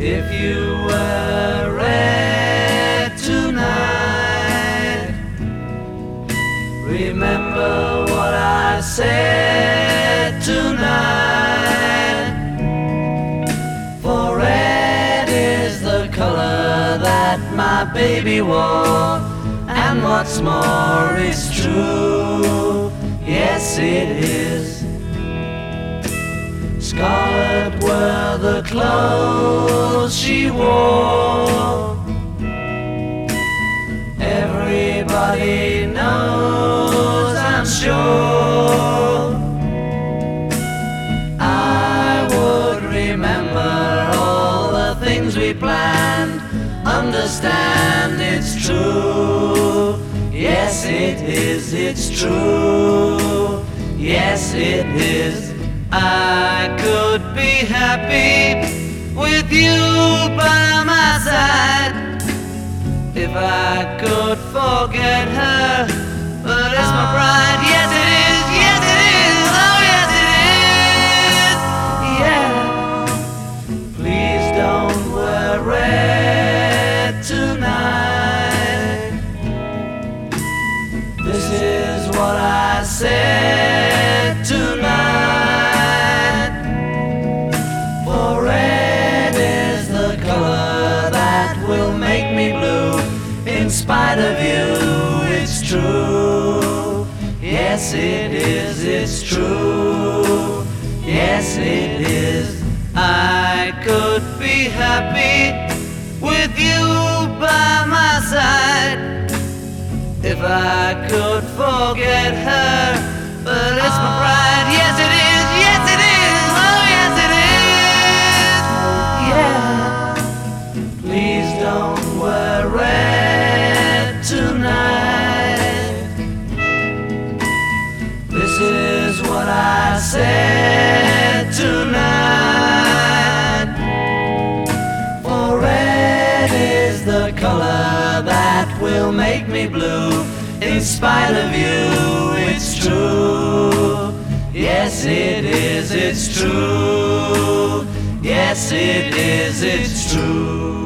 If you were red tonight, remember what I said tonight. For red is the color that my baby wore, and what's more is true, yes it is. Scarlet were the clothes she wore. Everybody knows, I'm sure. I would remember all the things we planned. Understand it's true. Yes it is, it's true. Yes it is. I could be happy with you by my side if I could forget her, but it's my pride. Yes it is, yes it is, oh yes it is, yeah. Please don't wear red tonight. This is what I said tonight. In spite of you, it's true. Yes it is, it's true. Yes it is. I could be happy with you by my side if I could forget her, but it's my pride. Yes it is, yes it is, oh yes it is, yeah. Please don't wear red tonight. This is what I said tonight. For red is the color that will make me blue. In spite of you, it's true. Yes it is, it's true. Yes it is, it's true.